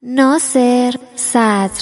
ناصر صدر.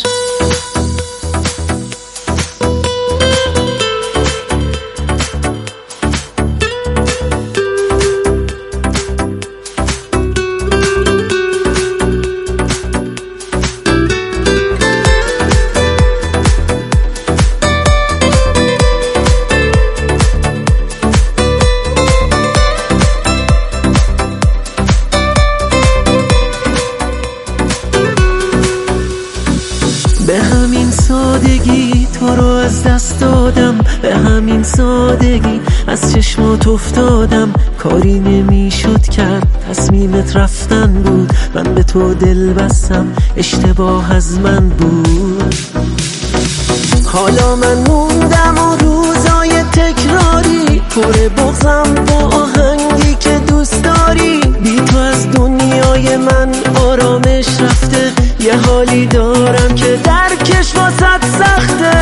به همین سادگی تو رو از دست دادم، به همین سادگی از چشمات افتادم. کاری نمیشد کرد، تصمیمت رفتن بود، من به تو دل بستم، اشتباه از من بود. حالا من موندم و روزای تکراری پر بغضم با آهنگی که دوست داری. بی تو از دنیای من آرامش رفته، یه حالی دارم که درکش واسط سخته.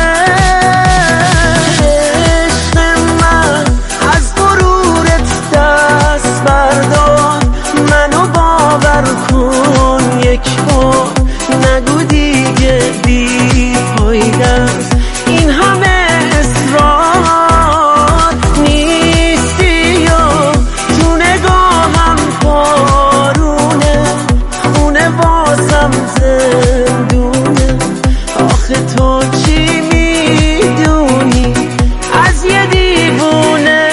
عشق من از غرورت دست بردار، منو باور کن یک بار، نگو دیگه بی فایده است این همه اصرار. نیستی یا تو نگاهم پارونه، خونه بازم زندونه. آخه تو چی میدونی از یه دیوونه؟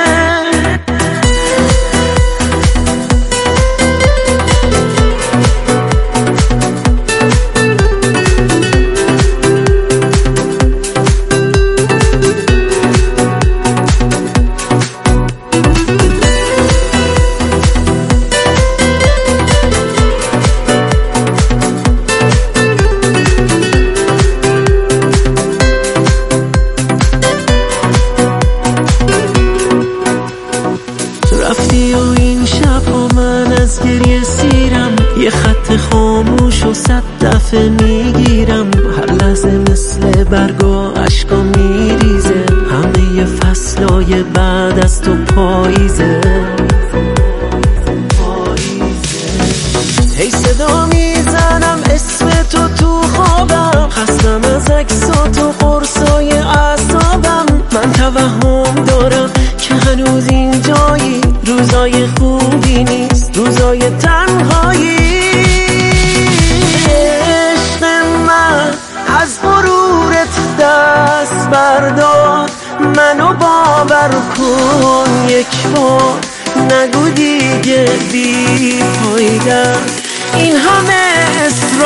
رفتی و این شب ها من از گریه سیرم، یه خط خاموش و 100 دفعه میگیرم. هر لحظه مثل برگا عشقا میریزه، همه فصلای بعد از تو پاییزه. هی صدا میزنم اسم تو خوابم، خستم از عکسات و قرصای اعصابم. من توهم دارم که هنوز اینجایی، روزای خوبی نیست، روزای تنهایی. عشق من از غرورت دست بردار، منو باور کن یک بار، نگو دیگه بی فایده این همه اصرار.